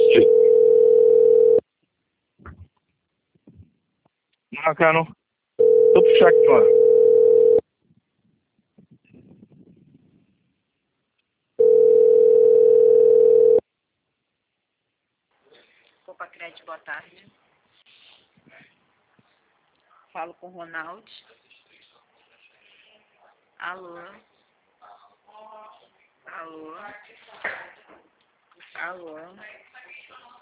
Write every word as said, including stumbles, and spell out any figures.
Macano. Tô puxar aqui, ó. Copacred, boa tarde. Falo com o Ronaldo. Alô? Alô? Alô?